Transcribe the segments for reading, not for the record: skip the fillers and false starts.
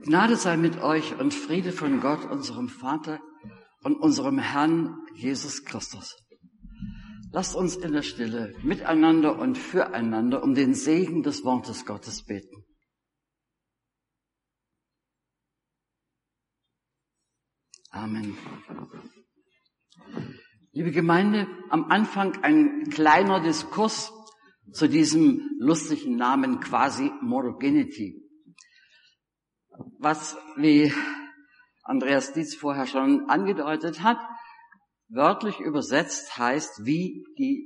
Gnade sei mit euch und Friede von Gott, unserem Vater und unserem Herrn Jesus Christus. Lasst uns in der Stille miteinander und füreinander um den Segen des Wortes Gottes beten. Amen. Liebe Gemeinde, am Anfang ein kleiner Diskurs zu diesem lustigen Namen Quasi-Modogenity. Was, wie Andreas Dietz vorher schon angedeutet hat, wörtlich übersetzt heißt wie die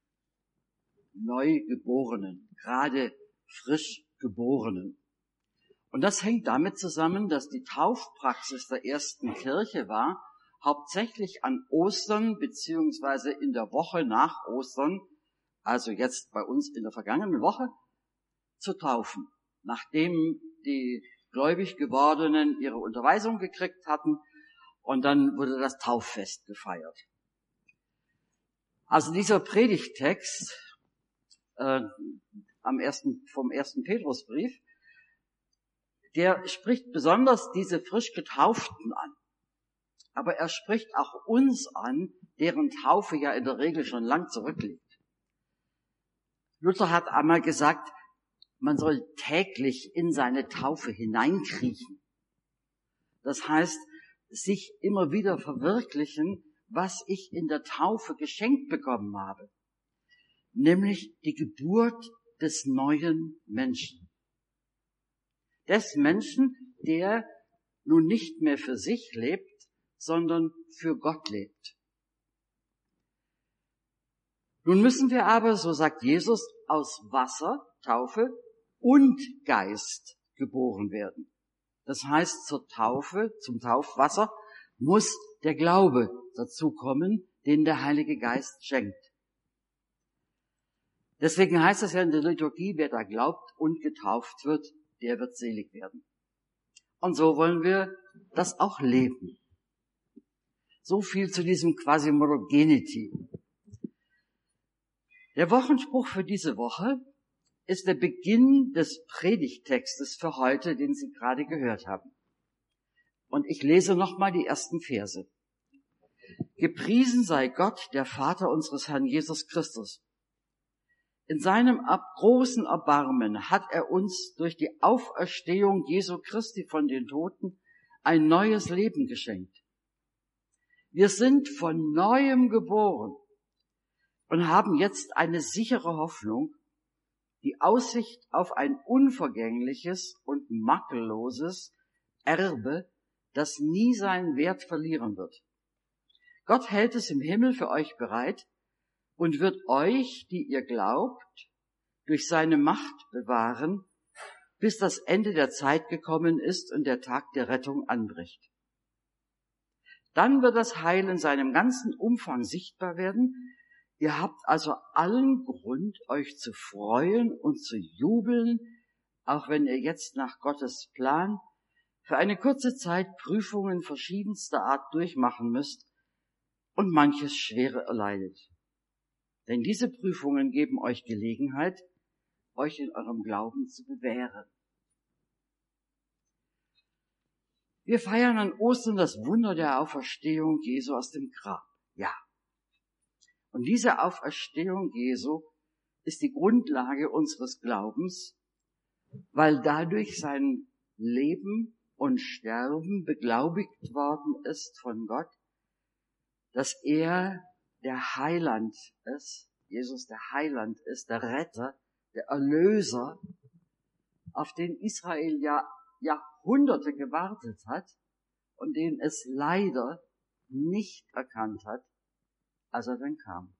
Neugeborenen, gerade frisch Geborenen. Und das hängt damit zusammen, dass die Taufpraxis der ersten Kirche war, hauptsächlich an Ostern beziehungsweise in der Woche nach Ostern, also jetzt bei uns in der vergangenen Woche, zu taufen, nachdem die gläubig gewordenen ihre Unterweisung gekriegt hatten und dann wurde das Tauffest gefeiert. Also dieser Predigttext vom ersten Petrusbrief, der spricht besonders diese frisch Getauften an. Aber er spricht auch uns an, deren Taufe ja in der Regel schon lang zurückliegt. Luther hat einmal gesagt, man soll täglich in seine Taufe hineinkriechen. Das heißt, sich immer wieder verwirklichen, was ich in der Taufe geschenkt bekommen habe. Nämlich die Geburt des neuen Menschen. Des Menschen, der nun nicht mehr für sich lebt, sondern für Gott lebt. Nun müssen wir aber, so sagt Jesus, aus Wasser, Taufe, und Geist geboren werden. Das heißt, zur Taufe, zum Taufwasser, muss der Glaube dazukommen, den der Heilige Geist schenkt. Deswegen heißt es ja in der Liturgie, wer da glaubt und getauft wird, der wird selig werden. Und so wollen wir das auch leben. So viel zu diesem Quasi-Modogenity. Der Wochenspruch für diese Woche ist der Beginn des Predigttextes für heute, den Sie gerade gehört haben. Und ich lese nochmal die ersten Verse. Gepriesen sei Gott, der Vater unseres Herrn Jesus Christus. In seinem großen Erbarmen hat er uns durch die Auferstehung Jesu Christi von den Toten ein neues Leben geschenkt. Wir sind von Neuem geboren und haben jetzt eine sichere Hoffnung, die Aussicht auf ein unvergängliches und makelloses Erbe, das nie seinen Wert verlieren wird. Gott hält es im Himmel für euch bereit und wird euch, die ihr glaubt, durch seine Macht bewahren, bis das Ende der Zeit gekommen ist und der Tag der Rettung anbricht. Dann wird das Heil in seinem ganzen Umfang sichtbar werden. Ihr habt also allen Grund, euch zu freuen und zu jubeln, auch wenn ihr jetzt nach Gottes Plan für eine kurze Zeit Prüfungen verschiedenster Art durchmachen müsst und manches Schwere erleidet. Denn diese Prüfungen geben euch Gelegenheit, euch in eurem Glauben zu bewähren. Wir feiern an Ostern das Wunder der Auferstehung Jesu aus dem Grab. Ja. Und diese Auferstehung Jesu ist die Grundlage unseres Glaubens, weil dadurch sein Leben und Sterben beglaubigt worden ist von Gott, dass er der Heiland ist, Jesus der Heiland ist, der Retter, der Erlöser, auf den Israel ja Jahrhunderte gewartet hat und den es leider nicht erkannt hat, als er dann kam.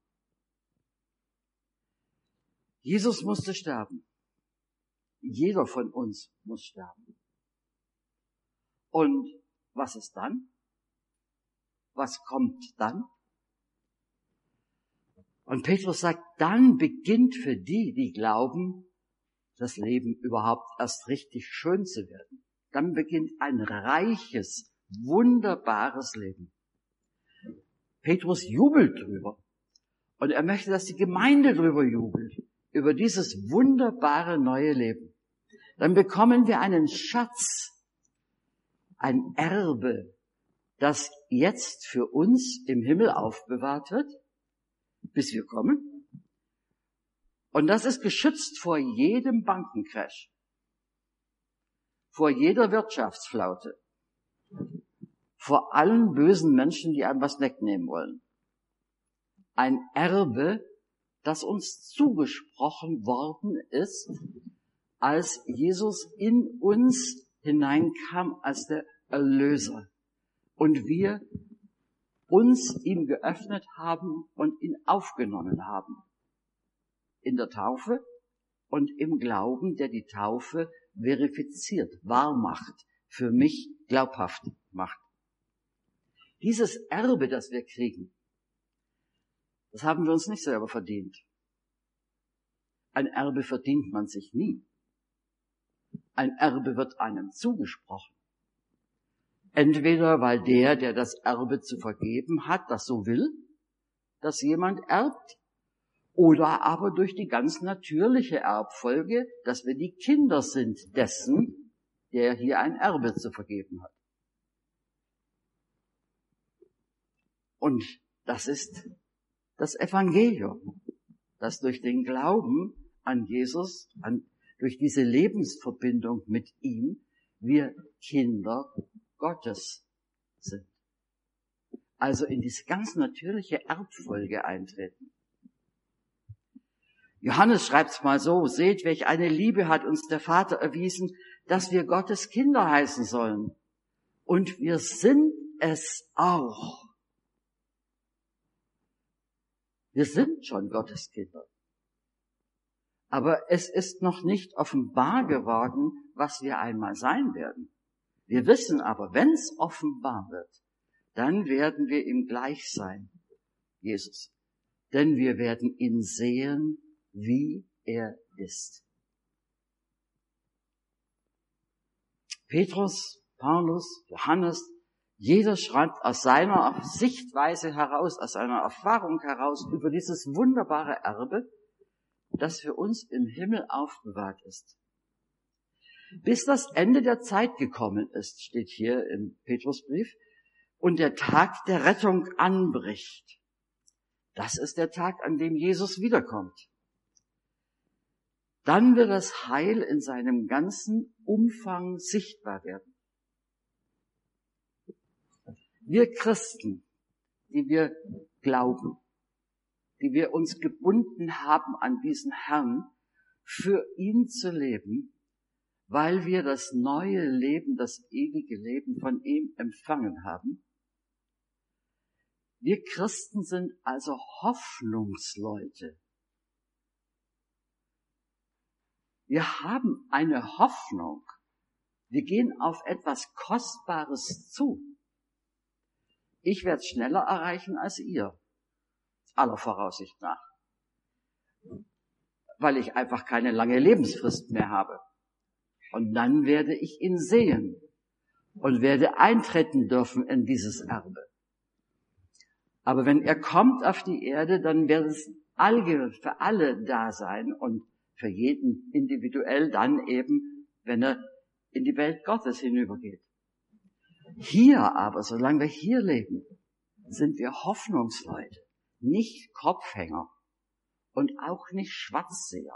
Jesus musste sterben. Jeder von uns muss sterben. Und was ist dann? Was kommt dann? Und Petrus sagt, dann beginnt für die, die glauben, das Leben überhaupt erst richtig schön zu werden. Dann beginnt ein reiches, wunderbares Leben. Petrus jubelt drüber. Und er möchte, dass die Gemeinde drüber jubelt. Über dieses wunderbare neue Leben. Dann bekommen wir einen Schatz, Ein Erbe, das jetzt für uns im Himmel aufbewahrt wird, bis wir kommen. Und das ist geschützt vor jedem Bankencrash, vor jeder Wirtschaftsflaute, vor allen bösen Menschen, die einem was wegnehmen wollen. Ein Erbe, das uns zugesprochen worden ist, als Jesus in uns hineinkam als der Erlöser und wir uns ihm geöffnet haben und ihn aufgenommen haben. In der Taufe und im Glauben, der die Taufe verifiziert, wahr macht, für mich glaubhaft macht. Dieses Erbe, das wir kriegen, das haben wir uns nicht selber verdient. Ein Erbe verdient man sich nie. Ein Erbe wird einem zugesprochen. Entweder weil der das Erbe zu vergeben hat, das so will, dass jemand erbt, oder aber durch die ganz natürliche Erbfolge, dass wir die Kinder sind dessen, der hier ein Erbe zu vergeben hat. Und das ist das Evangelium, das durch den Glauben an Jesus, durch diese Lebensverbindung mit ihm, wir Kinder Gottes sind. Also in diese ganz natürliche Erbfolge eintreten. Johannes schreibt's mal so: Seht, welch eine Liebe hat uns der Vater erwiesen, dass wir Gottes Kinder heißen sollen. Und wir sind es auch. Wir sind schon Gottes Kinder. Aber es ist noch nicht offenbar geworden, was wir einmal sein werden. Wir wissen aber, wenn es offenbar wird, dann werden wir ihm gleich sein, Jesus. Denn wir werden ihn sehen, wie er ist. Petrus, Paulus, Johannes, jeder schreibt aus seiner Sichtweise heraus, aus seiner Erfahrung heraus über dieses wunderbare Erbe, das für uns im Himmel aufbewahrt ist. Bis das Ende der Zeit gekommen ist, steht hier im Petrusbrief, und der Tag der Rettung anbricht. Das ist der Tag, an dem Jesus wiederkommt. Dann wird das Heil in seinem ganzen Umfang sichtbar werden. Wir Christen, die wir glauben, die wir uns gebunden haben an diesen Herrn, für ihn zu leben, weil wir das neue Leben, das ewige Leben von ihm empfangen haben. Wir Christen sind also Hoffnungsleute. Wir haben eine Hoffnung. Wir gehen auf etwas Kostbares zu. Ich werde es schneller erreichen als ihr, aller Voraussicht nach, weil ich einfach keine lange Lebensfrist mehr habe. Und dann werde ich ihn sehen und werde eintreten dürfen in dieses Erbe. Aber wenn er kommt auf die Erde, dann wird es für alle da sein und für jeden individuell dann eben, wenn er in die Welt Gottes hinübergeht. Hier aber, solange wir hier leben, sind wir Hoffnungsleute, nicht Kopfhänger und auch nicht Schwarzseher.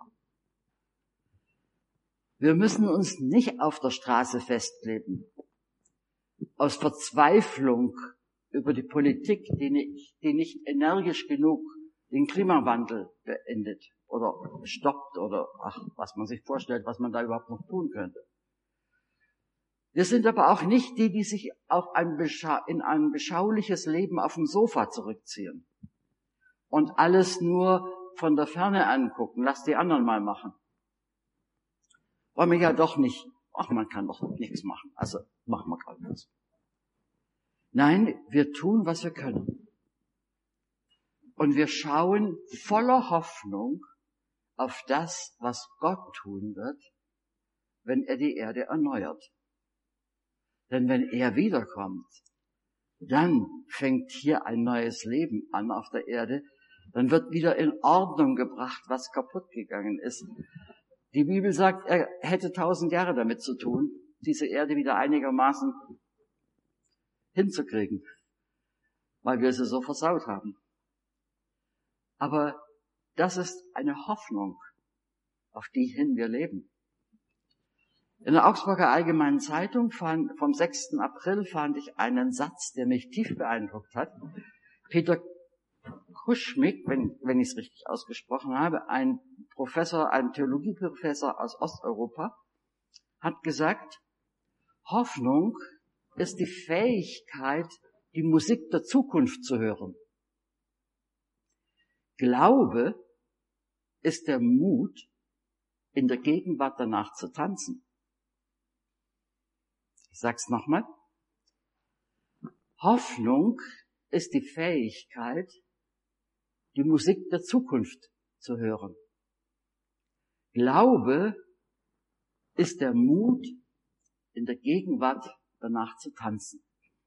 Wir müssen uns nicht auf der Straße festleben, aus Verzweiflung über die Politik, die nicht energisch genug den Klimawandel beendet oder stoppt oder was man sich vorstellt, was man da überhaupt noch tun könnte. Wir sind aber auch nicht die, die sich in ein beschauliches Leben auf dem Sofa zurückziehen und alles nur von der Ferne angucken. Lass die anderen mal machen. Wollen wir ja doch nicht. Man kann doch nichts machen. Also machen wir gerade was. Nein, wir tun, was wir können. Und wir schauen voller Hoffnung auf das, was Gott tun wird, wenn er die Erde erneuert. Denn wenn er wiederkommt, dann fängt hier ein neues Leben an auf der Erde. Dann wird wieder in Ordnung gebracht, was kaputt gegangen ist. Die Bibel sagt, er hätte 1000 Jahre damit zu tun, diese Erde wieder einigermaßen hinzukriegen, weil wir sie so versaut haben. Aber das ist eine Hoffnung, auf die hin wir leben. In der Augsburger Allgemeinen Zeitung vom 6. April fand ich einen Satz, der mich tief beeindruckt hat. Peter Kuschmick, wenn ich es richtig ausgesprochen habe, ein Theologieprofessor aus Osteuropa, hat gesagt, Hoffnung ist die Fähigkeit, die Musik der Zukunft zu hören. Glaube ist der Mut, in der Gegenwart danach zu tanzen. Ich sag's nochmal. Hoffnung ist die Fähigkeit, die Musik der Zukunft zu hören. Glaube ist der Mut, in der Gegenwart danach zu tanzen.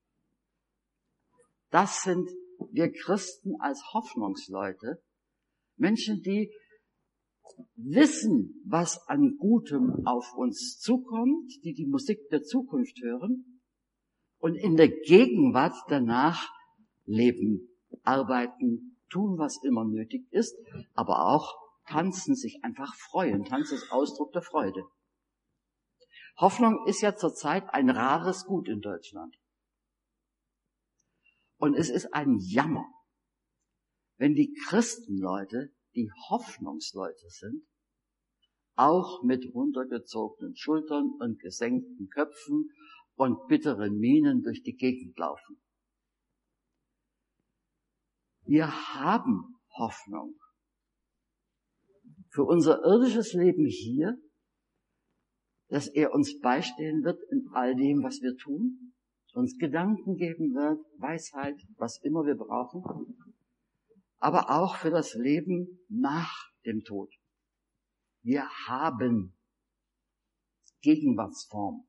Das sind wir Christen als Hoffnungsleute, Menschen, die wissen, was an Gutem auf uns zukommt, die die Musik der Zukunft hören und in der Gegenwart danach leben, arbeiten, tun, was immer nötig ist, aber auch tanzen, sich einfach freuen. Tanz ist Ausdruck der Freude. Hoffnung ist ja zurzeit ein rares Gut in Deutschland. Und es ist ein Jammer, wenn die Christenleute, die Hoffnungsleute sind, auch mit runtergezogenen Schultern und gesenkten Köpfen und bitteren Mienen durch die Gegend laufen. Wir haben Hoffnung für unser irdisches Leben hier, dass er uns beistehen wird in all dem, was wir tun, uns Gedanken geben wird, Weisheit, was immer wir brauchen, aber auch für das Leben nach dem Tod. Wir haben Gegenwartsform.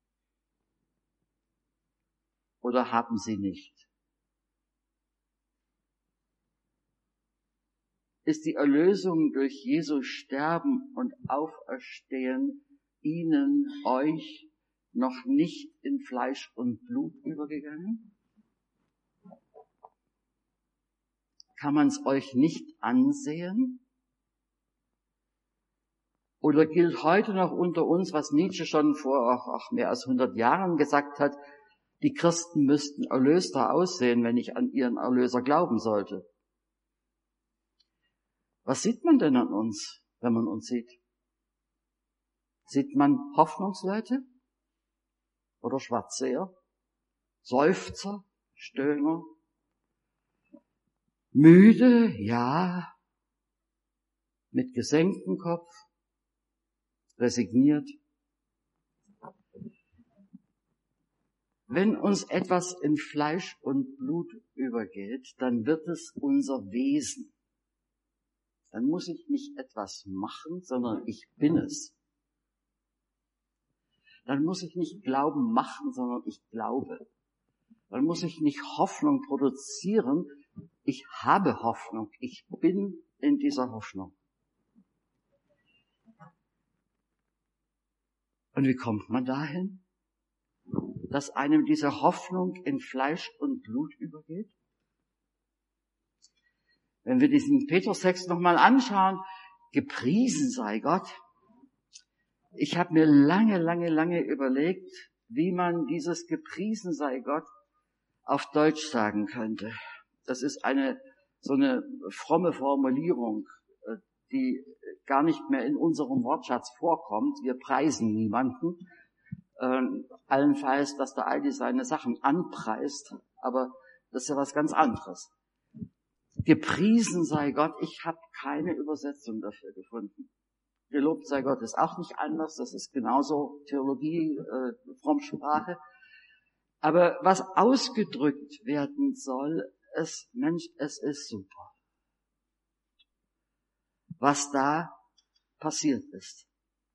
Oder haben sie nicht? Ist die Erlösung durch Jesu Sterben und Auferstehen Ihnen, euch noch nicht in Fleisch und Blut übergegangen? Kann man es euch nicht ansehen? Oder gilt heute noch unter uns, was Nietzsche schon vor mehr als 100 Jahren gesagt hat, die Christen müssten erlöster aussehen, wenn ich an ihren Erlöser glauben sollte? Was sieht man denn an uns, wenn man uns sieht? Sieht man Hoffnungsleute oder Schwarzseher, Seufzer, Stöhner, müde, ja, mit gesenktem Kopf, resigniert? Wenn uns etwas in Fleisch und Blut übergeht, dann wird es unser Wesen. Dann muss ich nicht etwas machen, sondern ich bin es. Dann muss ich nicht Glauben machen, sondern ich glaube. Dann muss ich nicht Hoffnung produzieren. Ich habe Hoffnung. Ich bin in dieser Hoffnung. Und wie kommt man dahin, dass einem diese Hoffnung in Fleisch und Blut übergeht? Wenn wir diesen Petrus-Text nochmal anschauen, gepriesen sei Gott. Ich habe mir lange überlegt, wie man dieses gepriesen sei Gott auf Deutsch sagen könnte. Das ist so eine fromme Formulierung, die gar nicht mehr in unserem Wortschatz vorkommt. Wir preisen niemanden. Allenfalls, dass der Aldi seine Sachen anpreist, aber das ist ja was ganz anderes. Gepriesen sei Gott, ich habe keine Übersetzung dafür gefunden. Gelobt sei Gott ist auch nicht anders, das ist genauso Theologie, Frommsprache. Aber was ausgedrückt werden soll, ist, Mensch, es ist super, was da passiert ist.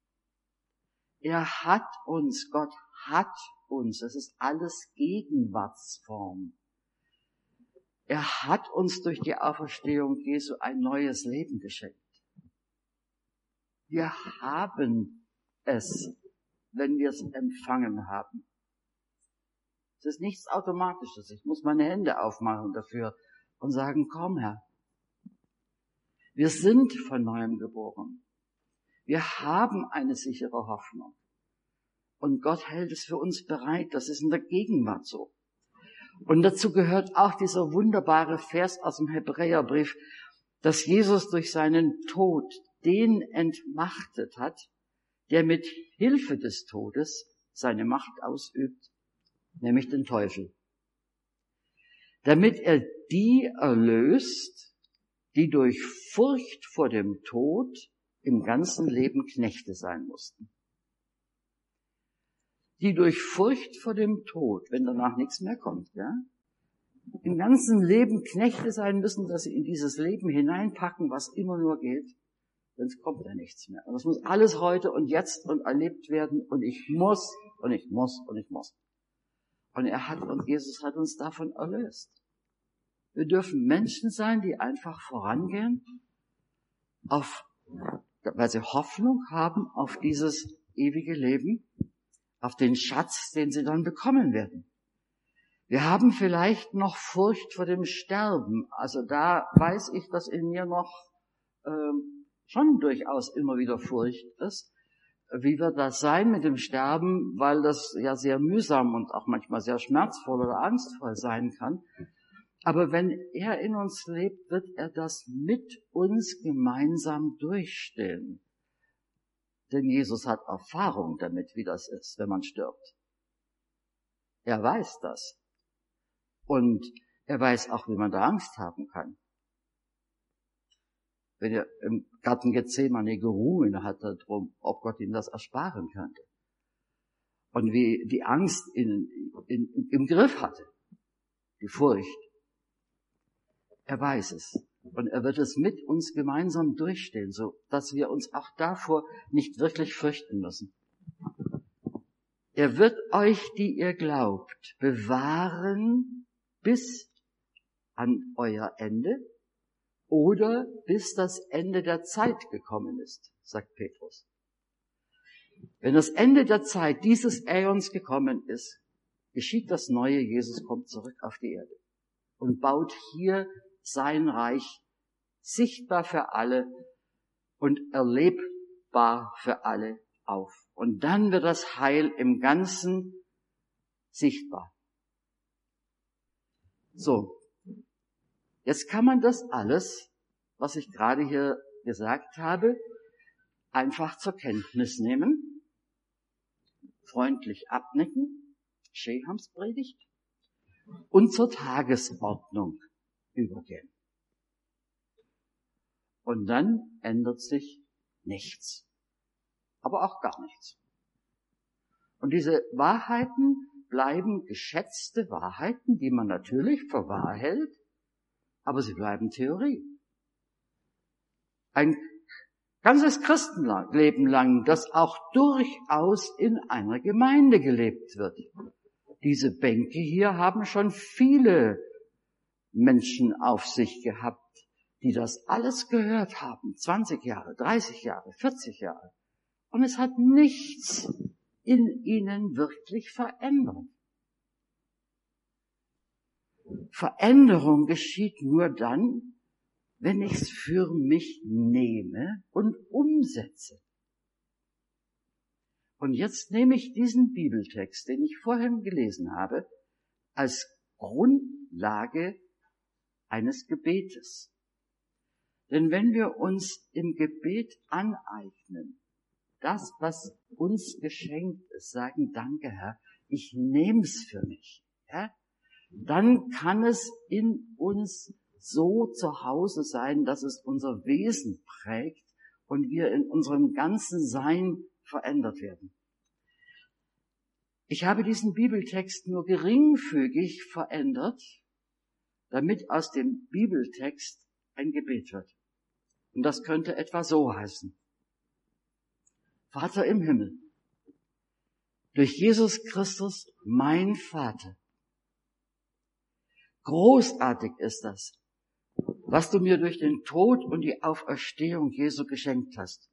Gott hat uns, es ist alles Gegenwartsform. Er hat uns durch die Auferstehung Jesu ein neues Leben geschenkt. Wir haben es, wenn wir es empfangen haben. Es ist nichts Automatisches. Ich muss meine Hände aufmachen dafür und sagen, komm Herr. Wir sind von Neuem geboren. Wir haben eine sichere Hoffnung. Und Gott hält es für uns bereit. Das ist in der Gegenwart so. Und dazu gehört auch dieser wunderbare Vers aus dem Hebräerbrief, dass Jesus durch seinen Tod den entmachtet hat, der mit Hilfe des Todes seine Macht ausübt, nämlich den Teufel. Damit er die erlöst, die durch Furcht vor dem Tod im ganzen Leben Knechte sein mussten. Die durch Furcht vor dem Tod, wenn danach nichts mehr kommt, ja, im ganzen Leben Knechte sein müssen, dass sie in dieses Leben hineinpacken, was immer nur geht, sonst kommt ja nichts mehr. Und das muss alles heute und jetzt und erlebt werden und ich muss und ich muss und ich muss. Und Jesus hat uns davon erlöst. Wir dürfen Menschen sein, die einfach vorangehen, weil sie Hoffnung haben auf dieses ewige Leben, auf den Schatz, den sie dann bekommen werden. Wir haben vielleicht noch Furcht vor dem Sterben. Also da weiß ich, dass in mir noch schon durchaus immer wieder Furcht ist. Wie wird das sein mit dem Sterben? Weil das ja sehr mühsam und auch manchmal sehr schmerzvoll oder angstvoll sein kann. Aber wenn er in uns lebt, wird er das mit uns gemeinsam durchstehen. Denn Jesus hat Erfahrung damit, wie das ist, wenn man stirbt. Er weiß das. Und er weiß auch, wie man da Angst haben kann. Wenn er im Garten Gethsemane gerungen hat darum, ob Gott ihm das ersparen könnte. Und wie die Angst im Griff hatte. Die Furcht. Er weiß es. Und er wird es mit uns gemeinsam durchstehen, so dass wir uns auch davor nicht wirklich fürchten müssen. Er wird euch, die ihr glaubt, bewahren bis an euer Ende oder bis das Ende der Zeit gekommen ist, sagt Petrus. Wenn das Ende der Zeit dieses Äons gekommen ist, geschieht das Neue, Jesus kommt zurück auf die Erde und baut hier sein Reich sichtbar für alle und erlebbar für alle auf. Und dann wird das Heil im Ganzen sichtbar. So, jetzt kann man das alles, was ich gerade hier gesagt habe, einfach zur Kenntnis nehmen, freundlich abnicken, Shehams Predigt, und zur Tagesordnung übergehen. Und dann ändert sich nichts. Aber auch gar nichts. Und diese Wahrheiten bleiben geschätzte Wahrheiten, die man natürlich für wahr hält, aber sie bleiben Theorie. Ein ganzes Christenleben lang, das auch durchaus in einer Gemeinde gelebt wird. Diese Bänke hier haben schon viele Menschen auf sich gehabt, die das alles gehört haben. 20 Jahre, 30 Jahre, 40 Jahre. Und es hat nichts in ihnen wirklich verändert. Veränderung geschieht nur dann, wenn ich es für mich nehme und umsetze. Und jetzt nehme ich diesen Bibeltext, den ich vorhin gelesen habe, als Grundlage eines Gebetes. Denn wenn wir uns im Gebet aneignen, das, was uns geschenkt ist, sagen, danke Herr, ich nehme es für mich, ja, dann kann es in uns so zu Hause sein, dass es unser Wesen prägt und wir in unserem ganzen Sein verändert werden. Ich habe diesen Bibeltext nur geringfügig verändert, damit aus dem Bibeltext ein Gebet wird. Und das könnte etwa so heißen. Vater im Himmel, durch Jesus Christus, mein Vater. Großartig ist das, was du mir durch den Tod und die Auferstehung Jesu geschenkt hast.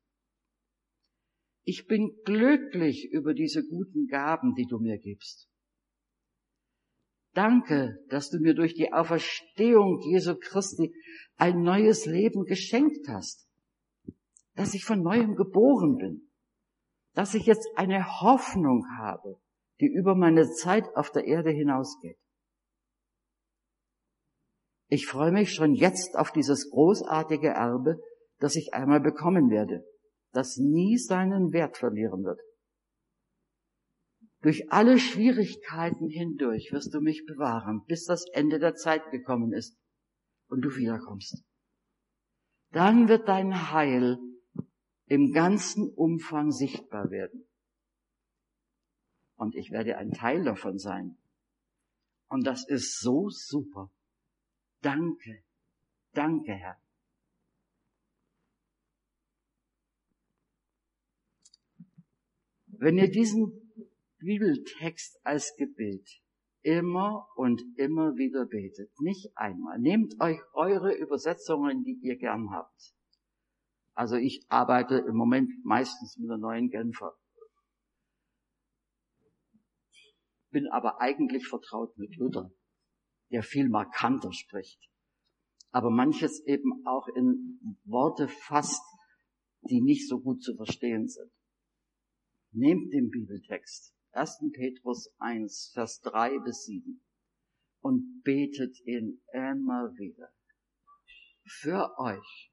Ich bin glücklich über diese guten Gaben, die du mir gibst. Danke, dass du mir durch die Auferstehung Jesu Christi ein neues Leben geschenkt hast. Dass ich von neuem geboren bin. Dass ich jetzt eine Hoffnung habe, die über meine Zeit auf der Erde hinausgeht. Ich freue mich schon jetzt auf dieses großartige Erbe, das ich einmal bekommen werde, das nie seinen Wert verlieren wird. Durch alle Schwierigkeiten hindurch wirst du mich bewahren, bis das Ende der Zeit gekommen ist und du wiederkommst. Dann wird dein Heil im ganzen Umfang sichtbar werden. Und ich werde ein Teil davon sein. Und das ist so super. Danke, danke, Herr. Wenn ihr diesen Bibeltext als Gebet immer und immer wieder betet, nicht einmal, nehmt euch eure Übersetzungen, die ihr gern habt. Also ich arbeite im Moment meistens mit der Neuen Genfer. Bin aber eigentlich vertraut mit Luther, der viel markanter spricht. Aber manches eben auch in Worte fasst, die nicht so gut zu verstehen sind. Nehmt den Bibeltext, 1. Petrus 1, Vers 3 bis 7, und betet ihn immer wieder für euch,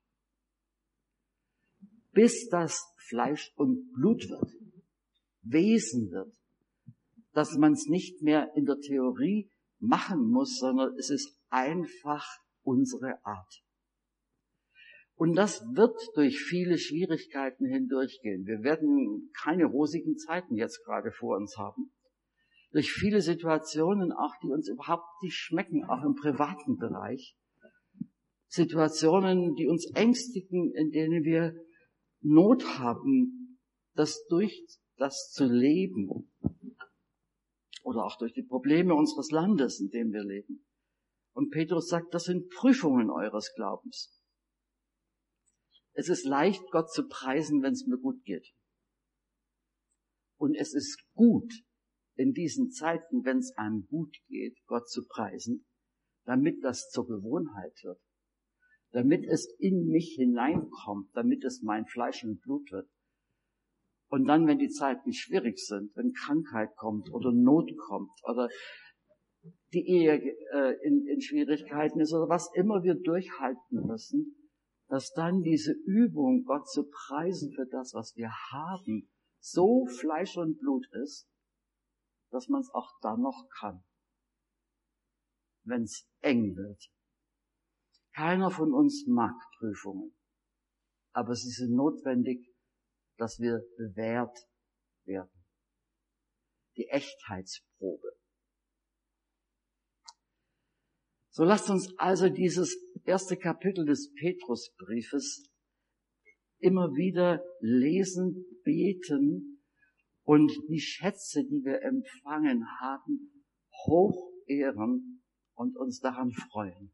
bis das Fleisch und Blut wird, Wesen wird, dass man es nicht mehr in der Theorie machen muss, sondern es ist einfach unsere Art. Und das wird durch viele Schwierigkeiten hindurchgehen. Wir werden keine rosigen Zeiten jetzt gerade vor uns haben. Durch viele Situationen, auch die uns überhaupt nicht schmecken, auch im privaten Bereich. Situationen, die uns ängstigen, in denen wir Not haben, das durch das zu leben. Oder auch durch die Probleme unseres Landes, in dem wir leben. Und Petrus sagt, das sind Prüfungen eures Glaubens. Es ist leicht, Gott zu preisen, wenn es mir gut geht. Und es ist gut, in diesen Zeiten, wenn es einem gut geht, Gott zu preisen, damit das zur Gewohnheit wird. Damit es in mich hineinkommt, damit es mein Fleisch und Blut wird. Und dann, wenn die Zeiten schwierig sind, wenn Krankheit kommt oder Not kommt oder die Ehe in Schwierigkeiten ist oder was immer wir durchhalten müssen, dass dann diese Übung, Gott zu preisen für das, was wir haben, so Fleisch und Blut ist, dass man es auch dann noch kann, wenn es eng wird. Keiner von uns mag Prüfungen, aber sie sind notwendig, dass wir bewährt werden. Die Echtheitsprobe. So lasst uns also dieses erste Kapitel des Petrusbriefes immer wieder lesen, beten und die Schätze, die wir empfangen haben, hoch ehren und uns daran freuen.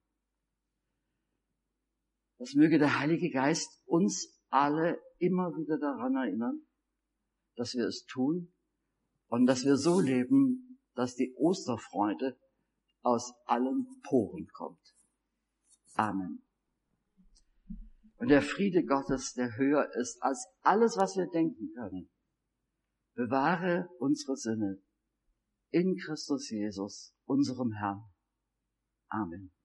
Das möge der Heilige Geist uns alle immer wieder daran erinnern, dass wir es tun und dass wir so leben, dass die Osterfreude aus allen Poren kommt. Amen. Und der Friede Gottes, der höher ist als alles, was wir denken können, bewahre unsere Sinne in Christus Jesus, unserem Herrn. Amen.